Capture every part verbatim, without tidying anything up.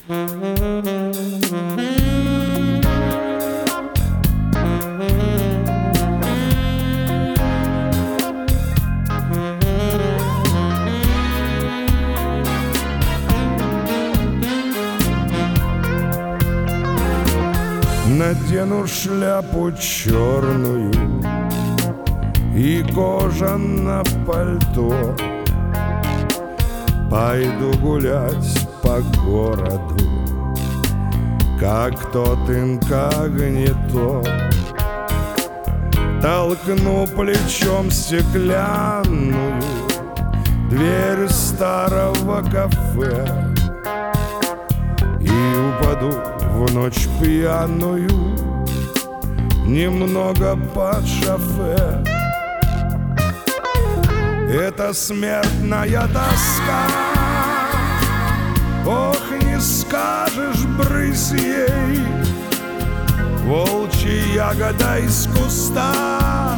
Надену шляпу черную и кожаное пальто, пойду гулять по городу, как тот инкогнито. Толкну плечом стеклянную дверь старого кафе и упаду в ночь пьяную немного под шофе. Это смертная тоска, ох, не скажешь, брысь ей, волчья ягода из куста,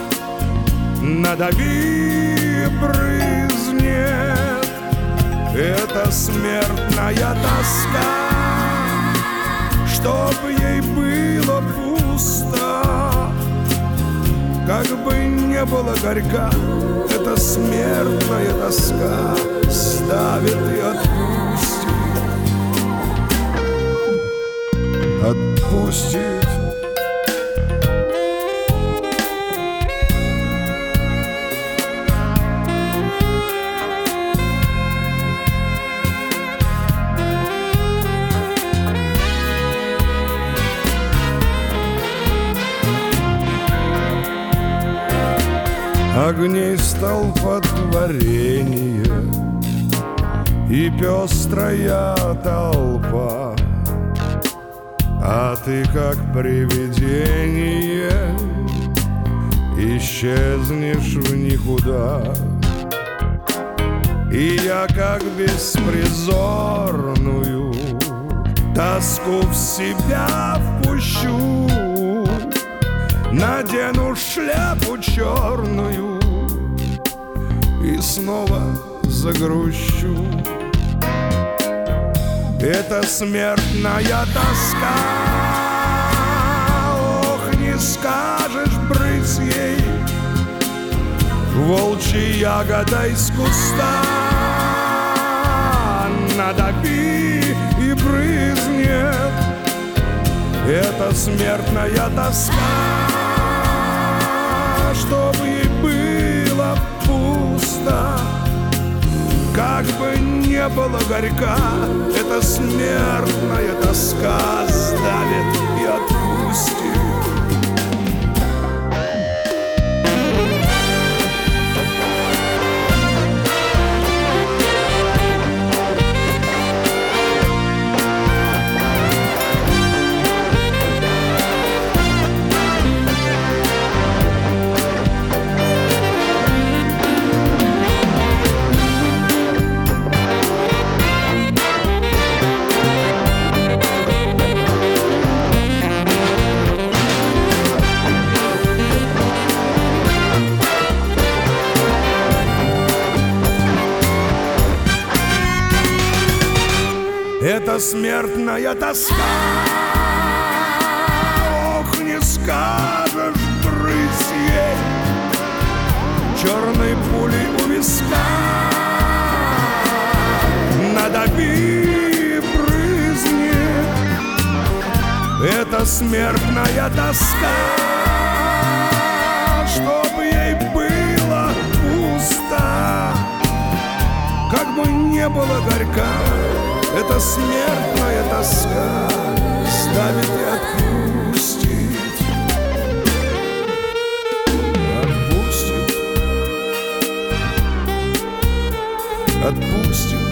надави, брызнет. Это смертная тоска, чтоб ей было пусто, как бы не было горька. Эта смертная тоска ставит и отпустит, отпустит. Огней столпотворение и пестрая толпа, а ты, как привидение, исчезнешь в никуда. И я, как беспризорную, тоску в себя впущу, надену шляпу черную и снова загрущу. Это смертная тоска, ох, не скажешь, брысь ей, волчья ягода из куста, надави и брызнет. Это смертная тоска, чтобы ей было пусто, как бы не было горька. Эта смертная тоска сдавит и отпустит. Это смертная тоска, ох, не скажешь, брысь ей, черной пулей у виска, надави, брызнет. Это смертная тоска, чтобы ей было пусто, как бы не было горька. Эта смертная тоска ставит и отпустит, отпустит, отпустит.